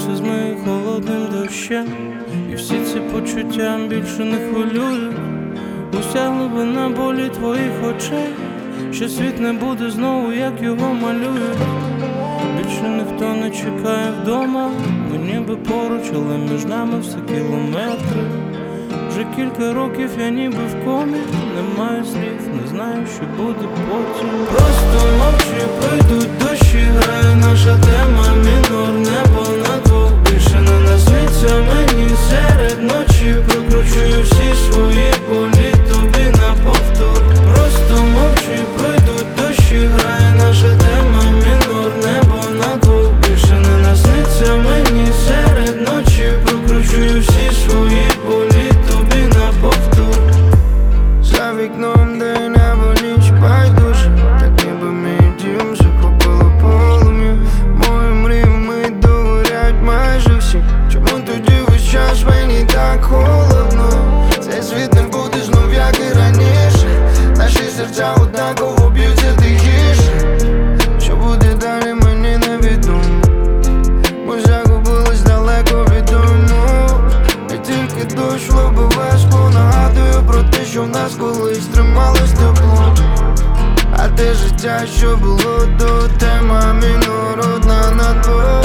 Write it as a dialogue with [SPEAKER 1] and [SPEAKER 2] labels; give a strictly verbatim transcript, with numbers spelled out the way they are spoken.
[SPEAKER 1] все змиє холодним дощем, і всі ці почуття більше не хвилюють. Уся глибина болі твоїх очей, що світ не буде знову, як його малюють. Більше ніхто не чекає вдома, ми ніби поруч, але між нами все кілометри. Вже кілька років я ніби в комі, не маю слів, не знаю, що буде потім. Просто мовчи, пройдуть дощі, грає наша тема мінор, небо на двох більше не насниться мені серед ночі. Прокручую всі свої болі тобі на повтор. Просто мовчи, пройдуть дощі, грає наша тема мінор, небо на двох більше не насниться мені серед ночі. Прокручую всі свої болі тобі на повтор.
[SPEAKER 2] За вікном, де небо ніч байдуже, так ніби мій дім захопило полум'я. Мої мрії вмить догорять майже всі. Чому тоді весь час мені так холодно? Цей світ не буде знов, як і раніше. Наші серця однаково б'ються тихіше. Що буде далі, мені невідомо. Ми загубились далеко від дому. І тільки дощ в лобове скло нагадує про те, що в нас колись трималось тепло. А те життя, що було до, тема мінор, одна на двох.